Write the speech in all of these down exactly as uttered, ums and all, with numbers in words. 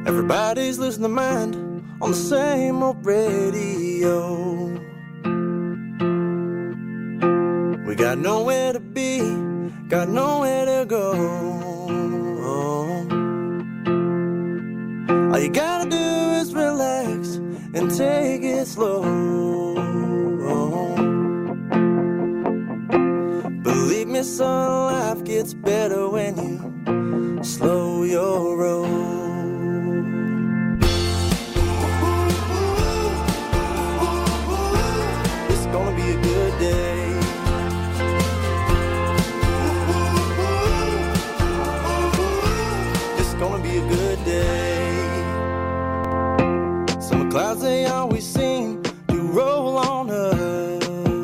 Everybody's losing their mind on the same old radio. We got nowhere to be, got nowhere to go. All you gotta do is relax and take it slow. Believe me, son, life gets better when you slow your roll. It's gonna be a good day. It's gonna be a good day. Some clouds they always seem to roll on up.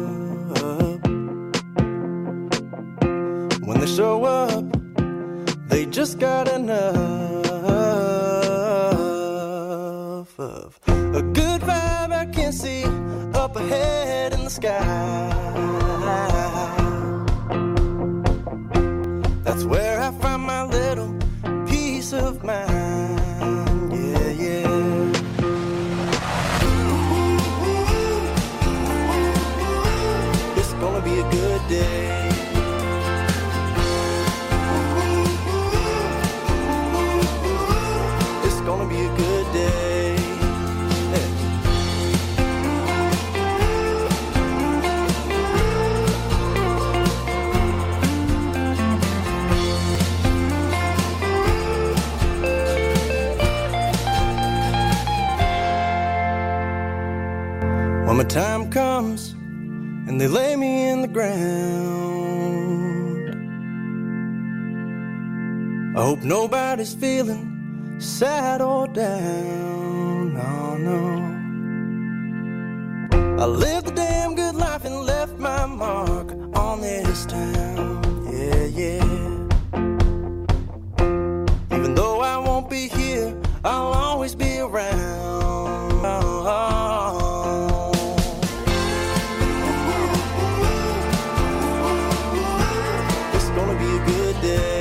When they show up, they just got enough of a good vibe I can see up ahead in the sky. That's where I find my little peace of mind. Yeah, yeah. It's gonna be a good day. Gonna be a good day. Yeah. When my time comes and they lay me in the ground, I hope nobody's feeling sad or down, no, no. I lived a damn good life and left my mark on this town, yeah, yeah. Even though I won't be here, I'll always be around. Oh, oh. It's gonna be a good day.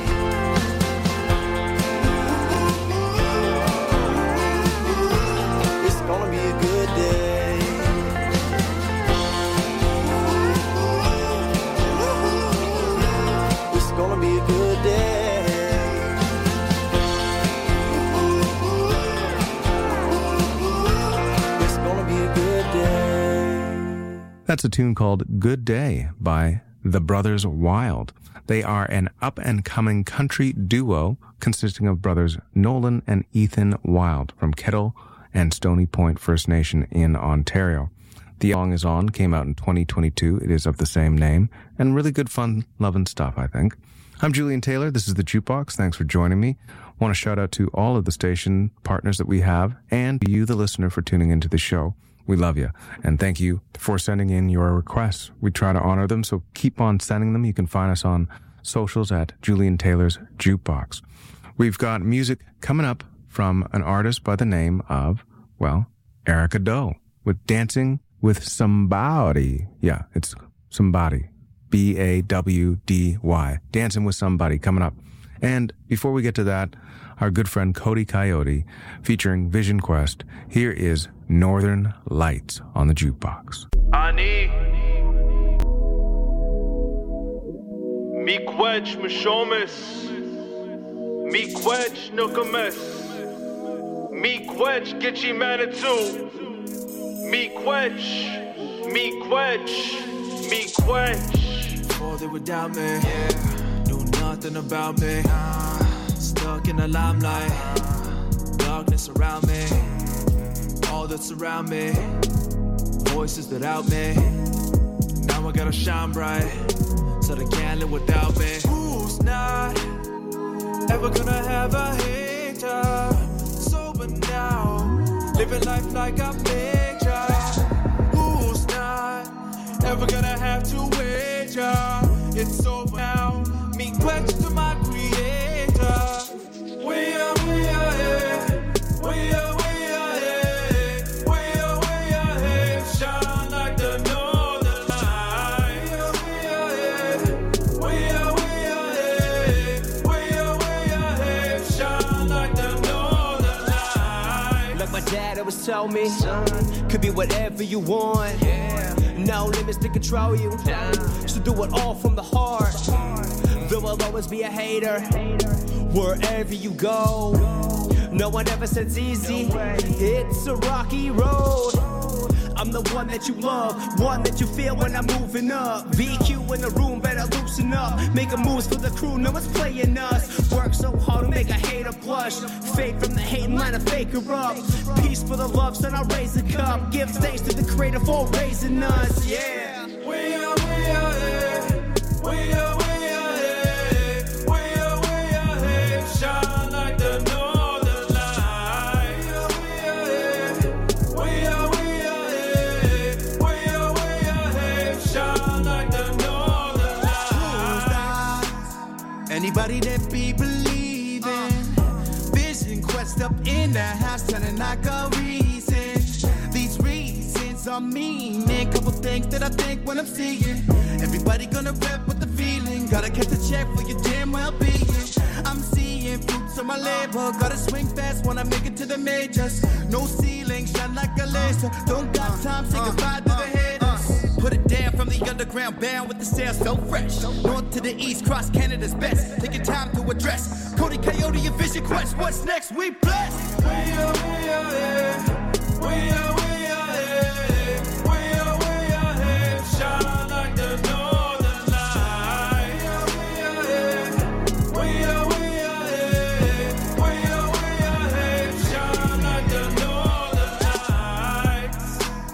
That's a tune called Good Day by the Brothers Wild. They are an up-and-coming country duo consisting of brothers Nolan and Ethan Wild from Kettle and Stony Point First Nation in Ontario. The song is on, came out in twenty twenty-two. It is of the same name, and really good fun, loving stuff, I think. I'm Julian Taylor. This is The Jukebox. Thanks for joining me. I want to shout out to all of the station partners that we have, and to you, the listener, for tuning into the show. We love you, and thank you for sending in your requests. We try to honor them, so keep on sending them. You can find us on socials at Julian Taylor's Jukebox. We've got music coming up from an artist by the name of, well, Erica Doe, with Dancing with Somebody. Yeah, it's Somebody. B A W D Y. Dancing with Somebody coming up. And before we get to that, our good friend Cody Coyote, featuring Vision Quest. Here is Northern Lights on the Jukebox. Ani Miigwech Mishomis Miigwech Nukames Miigwech Gitchi Manitou Miigwech Miigwech Miigwech. Before they would doubt me, yeah. Knew nothing about me, uh, stuck in the limelight, darkness around me, all that's around me, voices that out me. Now I gotta shine bright, so they can't live without me. Who's not ever gonna have a hater? Sober now, living life like a picture. Who's not ever gonna have to wager? It's over now, me question to my creator. We are, we are here, we are, we are here, we are, we are here, shine like the northern light. We are, we are here, we are, we are here, we are, we are here, shine like the northern dad always told me, son, could be whatever you want. Yeah. No limits to control you. Yeah. So do it all from the heart. There will always be a hater wherever you go. No one ever says easy. It's a rocky road. I'm the one that you love, one that you feel when I'm moving up. V Q in the room, better loosen up. Making moves for the crew, no one's playing us. Work so hard to make a hater blush. Fake from the hating line, to fake her up. Peace for the love, son, I raise a cup. Give thanks to the creator for raising us, yeah. We are, we are here. We are, we are here. We are, we are here. Shine like the northern light. We are, we are here. We are, we are here. We are, we are here. Shine like the northern light. Anybody that be believing, vision quest up in the house, turning like a reason. These reasons are meaning, couple things that I think when I'm seeing. Everybody gonna rap with the feeling, gotta catch the check for your damn well-being. I'm seeing fruits of my labor, gotta swing fast when I make it to the majors. No ceiling, shine like a laser. Don't got time, say goodbye to the haters. Put it down from the underground, bound with the sales so fresh. North to the east, cross Canada's best. Taking time to address Cody Coyote and Vision Quest. What's next? We blessed. We are, we are here. We are, we are here. We are, we are here. Shine like the northern light. We are, we are here. We are, we are here. We are, we are here. Shine like the northern lights.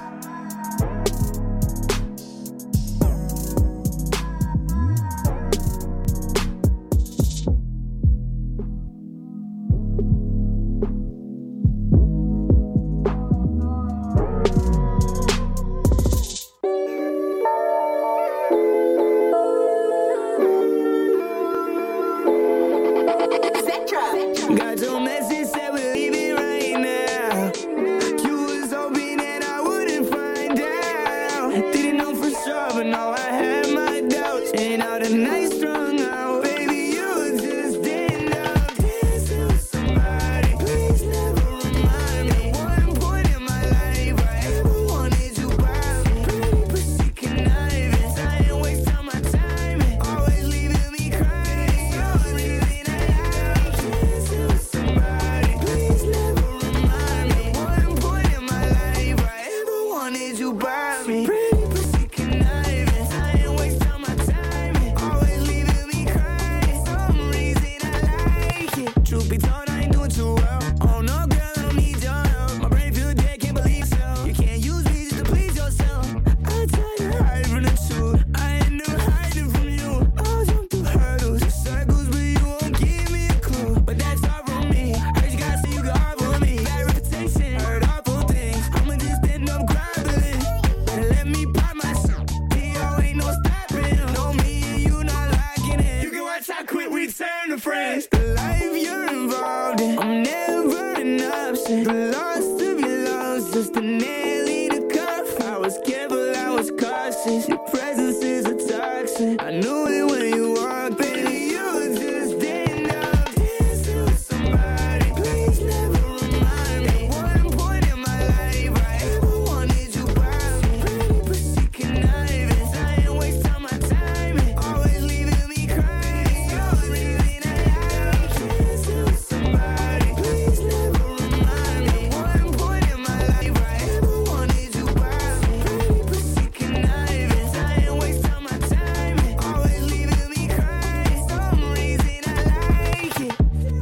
Got your message, said we're leaving right now. You was hoping that I wouldn't find out. Didn't know for sure, but now I had my doubts. And now the night's strung out. Baby, you just didn't know. Dancing with somebody, please never remind me. At one point in my life, I ever wanted you by me. Pretty pussy conniving, I ain't wasting my time. Always leaving me crying. You're the reason I like dancing with somebody. Please never remind me. One point in my life, I ever wanted you by me. Pretty pussy conniving, I ain't wasting my time. Always leaving me crying. Some reason I like it. Truth be told, I ain't doing too well. Oh no, girl, I don't need your help. My brain feel dead, can't believe so. You can't use me just to please yourself. I try to hide from the truth. I ain't never hiding from you. I'll jump through hurdles, circles, but you won't give me a clue. But that's all from me. Heard you gotta say you got for me. Bad reputation, heard awful things. I'ma just end up groveling. Better let me pop myself. T O ain't no stopping. Know me and you not liking it. You can watch how quick we turn to friends. The life you're involved in, I'm never an option. The loss of your love's just a nail in the cuff. I was careful, I was cautious. Your presence is a toxin. I knew it when you walked, baby. You just didn't know. Dancing with somebody, please never remind me. One point in my life, I ever wanted you by me. Pretty pussy conniving, I ain't wasting my time. Always leaving me crying. You're the reason I like dancing with somebody. Please never remind me. One point in my life, I ever wanted you by me. Pretty pussy conniving, I ain't wasting my time. Always leaving me crying. Some reason I like it.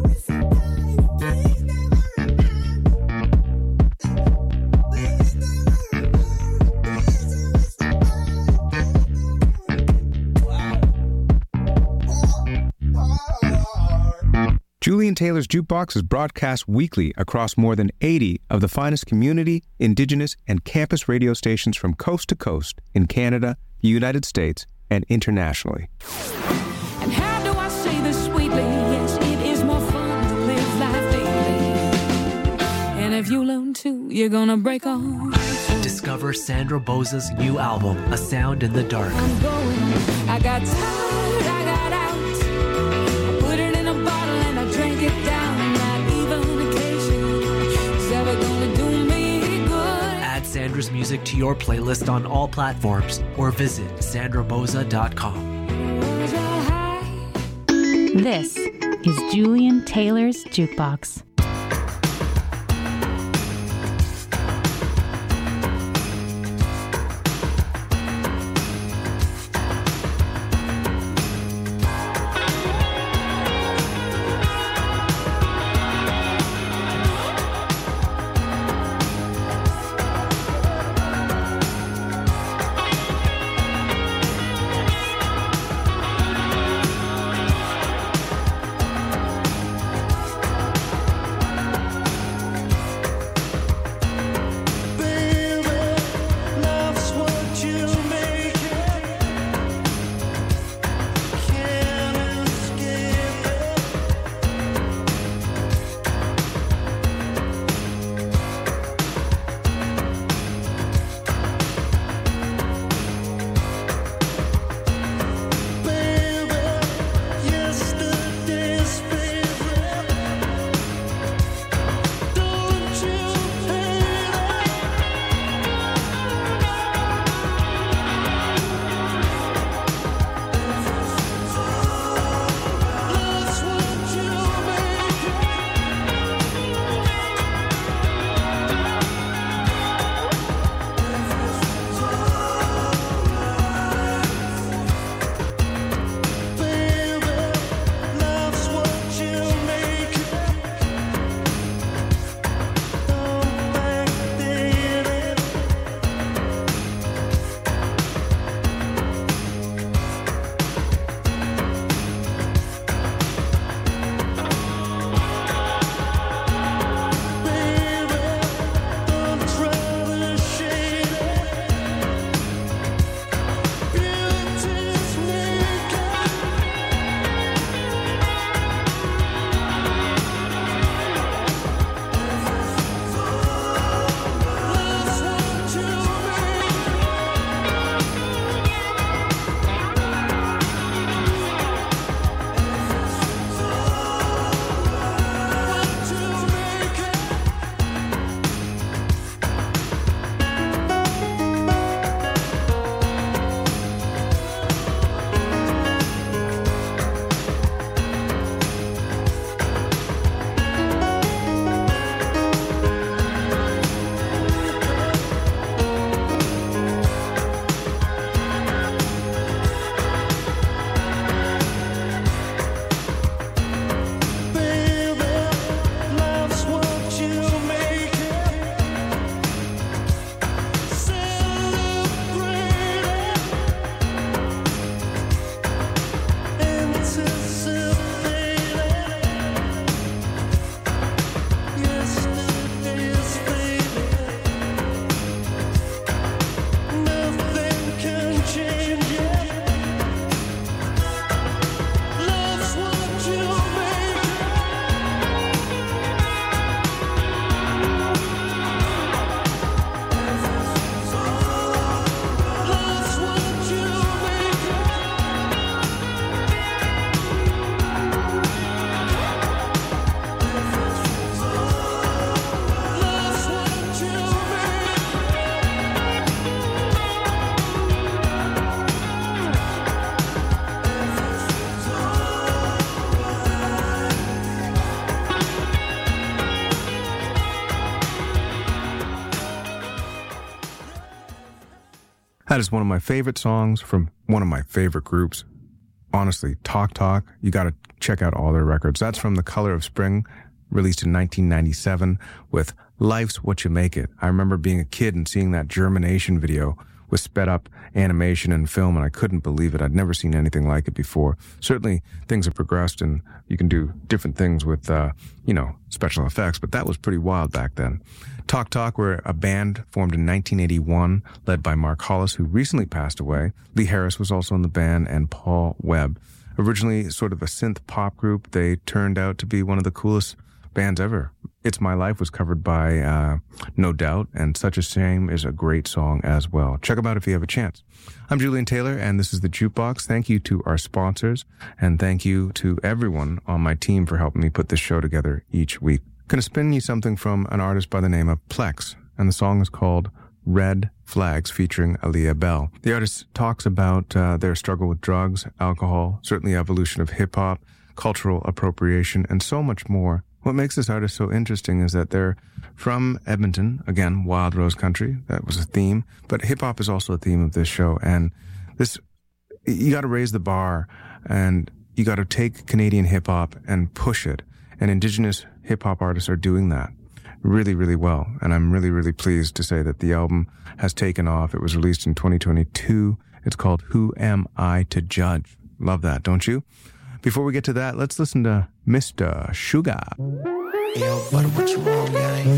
Julian Taylor's Jukebox is broadcast weekly across more than eighty of the finest community, indigenous, and campus radio stations from coast to coast in Canada, the United States, and internationally. And how do I say this sweetly? Yes, it is more fun to live life daily. And if you learn to, you're gonna break on. Discover Sandra Boza's new album, A Sound in the Dark. I'm going, I got tired, I got out. I put it in a bottle and I drank it down. Not even occasion is ever gonna do music to your playlist on all platforms or visit sandra boza dot com. This is Julian Taylor's Jukebox. That is one of my favorite songs from one of my favorite groups. Honestly, Talk Talk, you got to check out all their records. That's from The Color of Spring, released in nineteen ninety-seven with Life's What You Make It. I remember being a kid and seeing that Germination video with sped up animation and film, and I couldn't believe it. I'd never seen anything like it before. Certainly, things have progressed, and you can do different things with, uh, you know, special effects, but that was pretty wild back then. Talk Talk were a band formed in nineteen eighty-one, led by Mark Hollis, who recently passed away. Lee Harris was also in the band, and Paul Webb. Originally sort of a synth pop group, they turned out to be one of the coolest bands ever. It's My Life was covered by uh, No Doubt, and Such a Shame is a great song as well. Check them out if you have a chance. I'm Julian Taylor, and this is The Jukebox. Thank you to our sponsors, and thank you to everyone on my team for helping me put this show together each week. Going to spin you something from an artist by the name of Plex, and the song is called Red Flags featuring Aaliyah Bell. The artist talks about uh, their struggle with drugs, alcohol, certainly evolution of hip-hop, cultural appropriation, and so much more. What makes this artist so interesting is that they're from Edmonton, again, Wild Rose Country. That was a theme, but hip-hop is also a theme of this show, and this, you got to raise the bar, and you got to take Canadian hip-hop and push it, and Indigenous hip-hop artists are doing that really, really well. And I'm really, really pleased to say that the album has taken off. It was released in twenty twenty-two. It's called Who Am I to Judge? Love that, don't you? Before we get to that, let's listen to Mister Sugar. Yo, butter, what you want,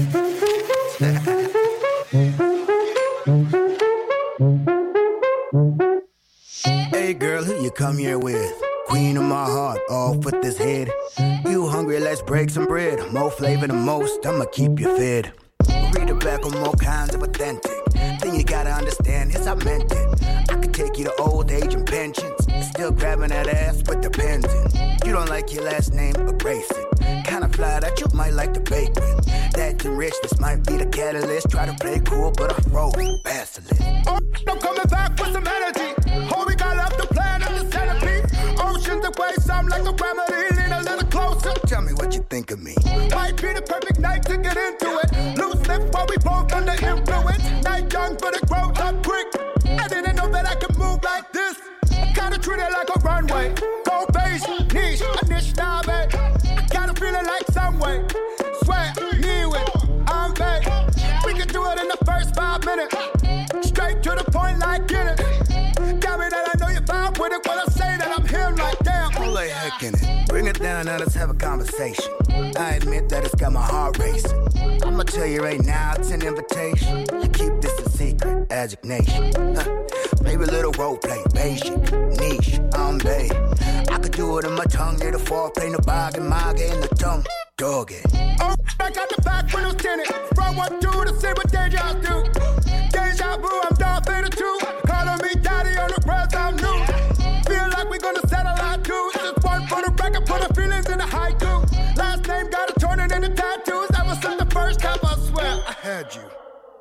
gang? Hey, girl, who you come here with? Queen of my heart, off with this head. You hungry, let's break some bread. More flavor than most, I'ma keep you fed. Read it back on more kinds of authentic. Then you gotta understand, yes, I meant it. I could take you to old age and pensions. Still grabbing that ass with the pens in. You don't like your last name, erase it. Kinda fly that you might like to bake with. That too rich, this might be the catalyst. Try to play cool, but I froze, basilisk. Oh, I'm coming back with some energy. Oh, we got off the plan of the centipede. Oceans away, sound like a remedy. Lean a little closer. Tell me what you think of me. Might be the perfect night to get into it. Loose lips while we both under influence. Night young, but it grows up quick. I didn't know that I could move like this. I kinda treat it like a runway. Go base, niche, a niche now, babe. I kinda feel it like some way. Sweat, knew it, I'm babe. We can do it in the first five minutes. Straight to the point like Guinness. Got me that I know you vibe with it when I say that I'm here like damn. Hold like heck in it. Bring it down, now let's have a conversation. I admit that it's got my heart racing. I'ma tell you right now, it's an invitation. You keep this a secret, Agignation. Huh. Maybe a little role play, basic, niche, I'm babe. I could do it in my tongue, near the foreplay, the bargain, maga in the tongue, dog it. Oh, I got the back windows tinted. From one two to see what deja do. Deja vu, I'm Darth Vader too. Calling me daddy on the press, I'm new. Feel like we gonna settle our dues. Just one for the record, put the feelings in the haiku. Last name gotta turn it into tattoos. Ever since the first time, I swear I had you.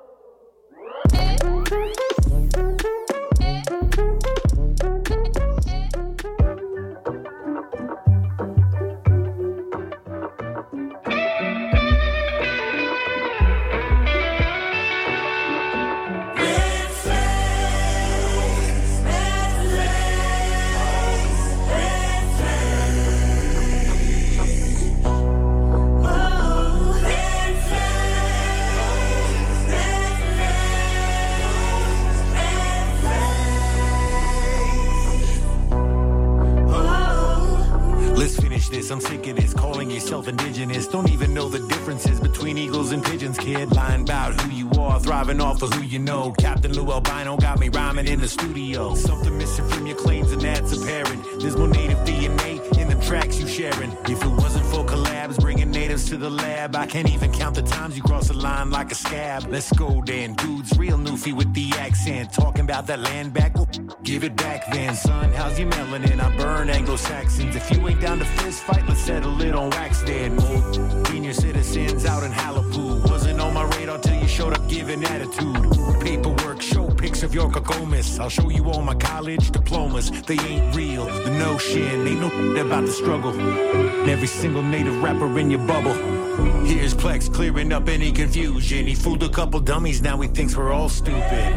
This. I'm sick of this, calling yourself indigenous. Don't even know the differences between eagles and pigeons, kid. Lying about who you are, thriving off of who you know. Captain Lou Albino got me rhyming in the studio. Something missing from your claims and that's apparent. There's more native D N A in them tracks you sharing. If it wasn't for collabs bringing natives to the lab, I can't even count the times you cross the line like a scab. Let's go then, dudes, real newfie with the accent. Talking about that land back, well, give it back then. Son, how's your melanin? I burn Anglo-Saxons. If you ain't down to fist fight, let's settle it on wax then. Old senior citizens out in Halapu. Wasn't on my radar till you showed up giving attitude. Paperwork, show pics of your cacomas. I'll show you all my college diplomas. They ain't real, the notion ain't no about the struggle. And every single native rapper in your bubble. Here's Plex clearing up any confusion. He fooled a couple dummies, now he thinks we're all stupid.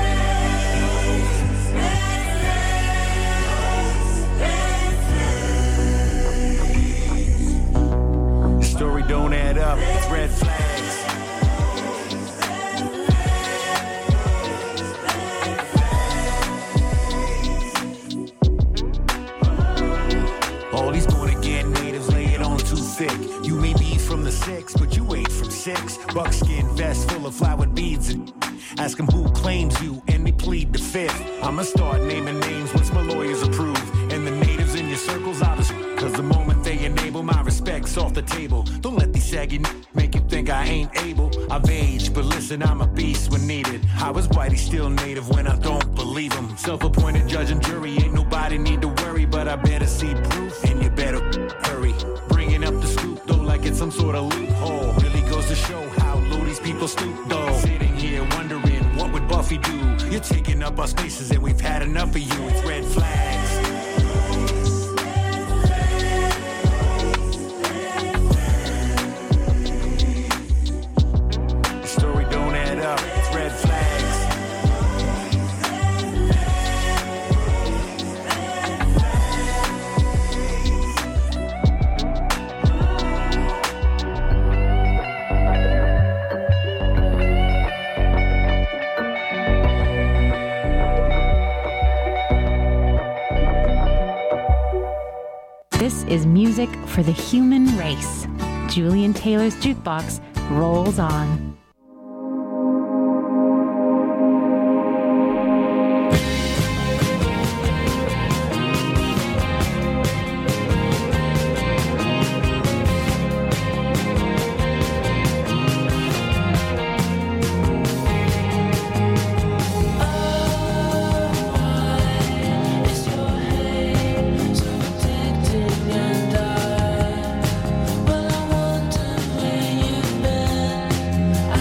Story don't add up, it's red flags. All these born again natives lay it on too thick. You may be from the six, but you ain't from six. Buckskin vest full of flowered beads and ask them who claims you and they plead the fifth. I'ma start naming names once my lawyers approve. And the natives in your circles I'll just cause the moment they enable my respect's off the table. Don't let these saggy n- make you think I ain't able. I've aged, but listen, I'm a beast when needed. I was white, he's still native when I don't believe him. Self-appointed judge and jury, ain't nobody need to worry. But I better see proof, and you better hurry. Bringing up the scoop, though, like it's some sort of loophole. Really goes to show how low these people stoop, though. Sitting here wondering what You're taking up our spaces and we've had enough of you. It's red flags. The story don't add up. It's red flags. This is music for the human race. Julian Taylor's Jukebox rolls on. I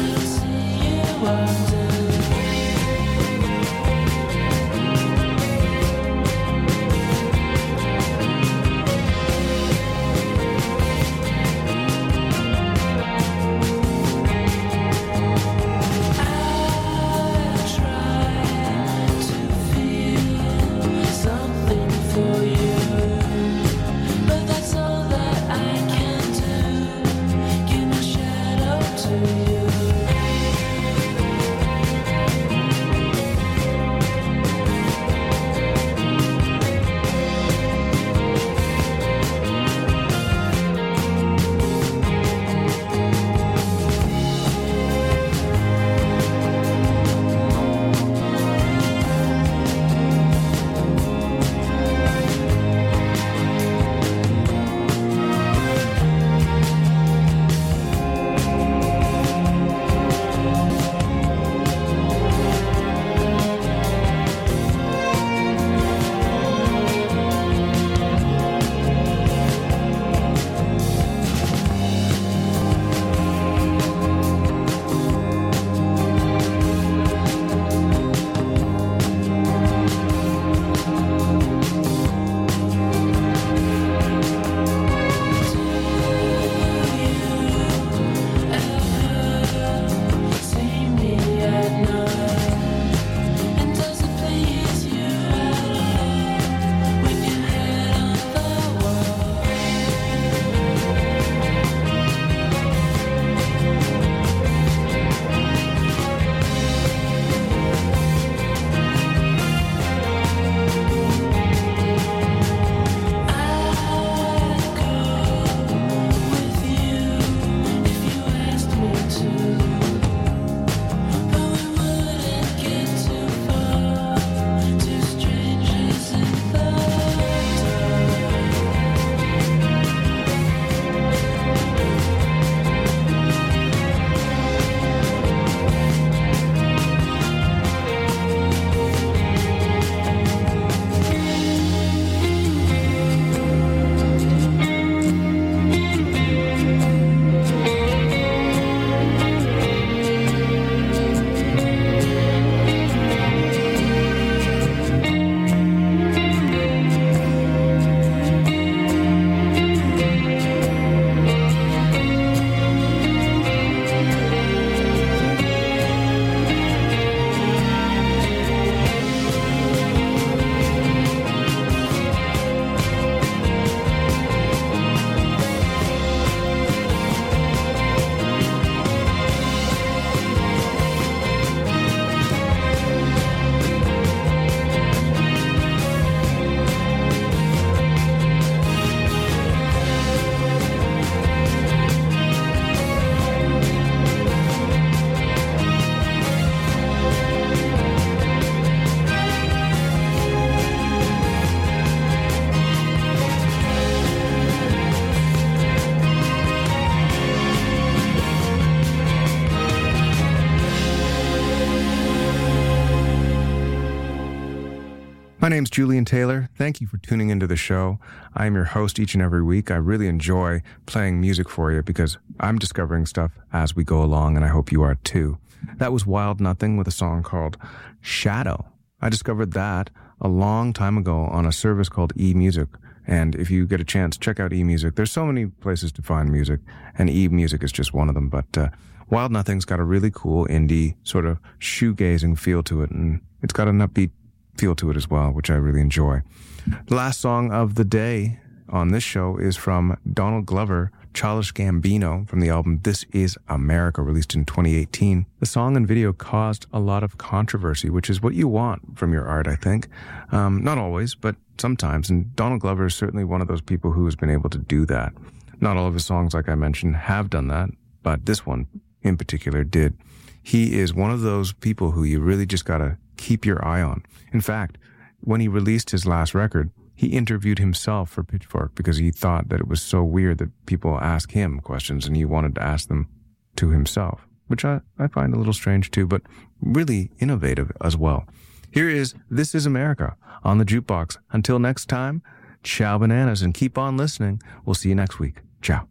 name's Julian Taylor. Thank you for tuning into the show. I am your host each and every week. I really enjoy playing music for you because I'm discovering stuff as we go along, and I hope you are too. That was Wild Nothing with a song called Shadow. I discovered that a long time ago on a service called eMusic. And if you get a chance, check out eMusic. There's so many places to find music, and eMusic is just one of them. But uh, Wild Nothing's got a really cool indie sort of shoegazing feel to it, and it's got an upbeat feel to it as well, which I really enjoy. The last song of the day on this show is from Donald Glover, Childish Gambino, from the album This Is America, released in twenty eighteen. The song and video caused a lot of controversy, which is what you want from your art, I think. Um, not always, but sometimes. And Donald Glover is certainly one of those people who has been able to do that. Not all of his songs, like I mentioned, have done that, but this one in particular did. He is one of those people who you really just gotta keep your eye on. In fact, when he released his last record, he interviewed himself for Pitchfork because he thought that it was so weird that people ask him questions and he wanted to ask them to himself, which I, I find a little strange too, but really innovative as well. Here is This Is America on the Jukebox. Until next time, ciao bananas and keep on listening. We'll see you next week. Ciao.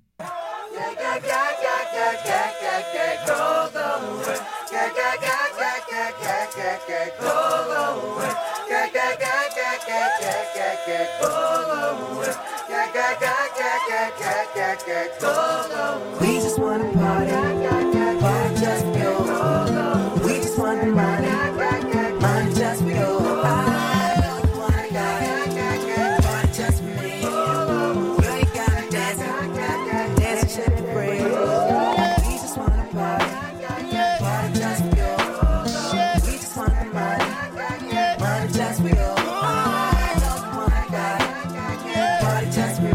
We just wanna party, party just for you. We just want money, money just for you. I know you wanna party, party just for me. You ain't gotta dance, dance and shake your brain. We just wanna party, party just for you. We just want money, money just for you. I know you wanna party, party just for me.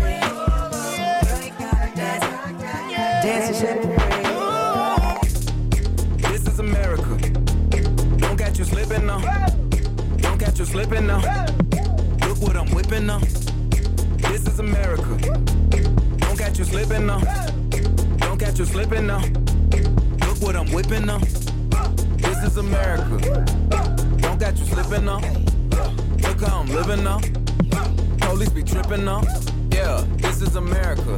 This is America. Don't catch you slipping now. Don't catch you slipping now. Look what I'm whipping now. This is America. Don't catch you slipping now. Don't catch you slipping now. Look what I'm whipping now. This is America. Don't catch you slipping now. Look how I'm living now. Police be tripping now. Yeah, this is America.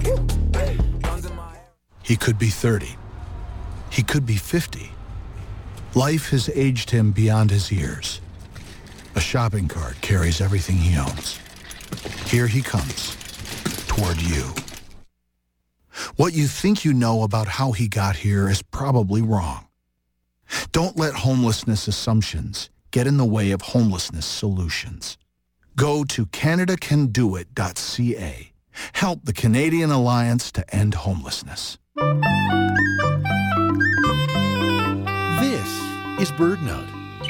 He could be thirty. He could be fifty. Life has aged him beyond his years. A shopping cart carries everything he owns. Here he comes, toward you. What you think you know about how he got here is probably wrong. Don't let homelessness assumptions get in the way of homelessness solutions. Go to Canada Can Do It dot C A. Help the Canadian Alliance to End Homelessness. This is BirdNote.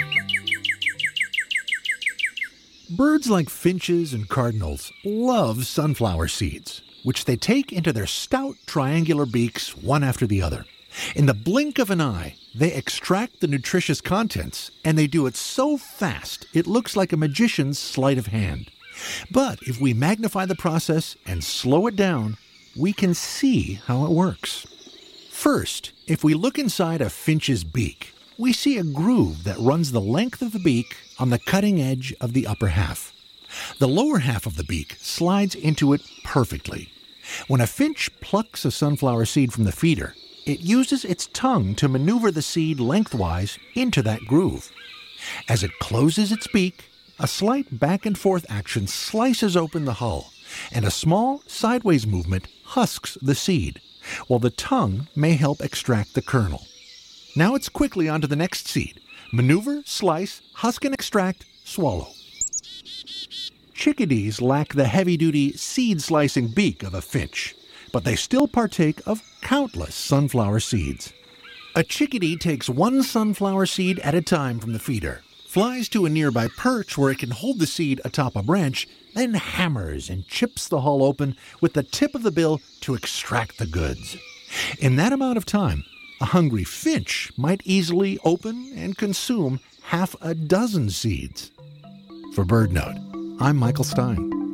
Birds like finches and cardinals love sunflower seeds, which they take into their stout triangular beaks one after the other. In the blink of an eye, they extract the nutritious contents, and they do it so fast it looks like a magician's sleight of hand. But if we magnify the process and slow it down, we can see how it works. First, if we look inside a finch's beak, we see a groove that runs the length of the beak on the cutting edge of the upper half. The lower half of the beak slides into it perfectly. When a finch plucks a sunflower seed from the feeder, it uses its tongue to maneuver the seed lengthwise into that groove. As it closes its beak, a slight back and forth action slices open the hull, and a small sideways movement husks the seed, while the tongue may help extract the kernel. Now it's quickly on to the next seed. Maneuver, slice, husk and extract, swallow. Chickadees lack the heavy-duty seed-slicing beak of a finch, but they still partake of countless sunflower seeds. A chickadee takes one sunflower seed at a time from the feeder, flies to a nearby perch where it can hold the seed atop a branch, then hammers and chips the hull open with the tip of the bill to extract the goods. In that amount of time, a hungry finch might easily open and consume half a dozen seeds. For BirdNote, I'm Michael Stein.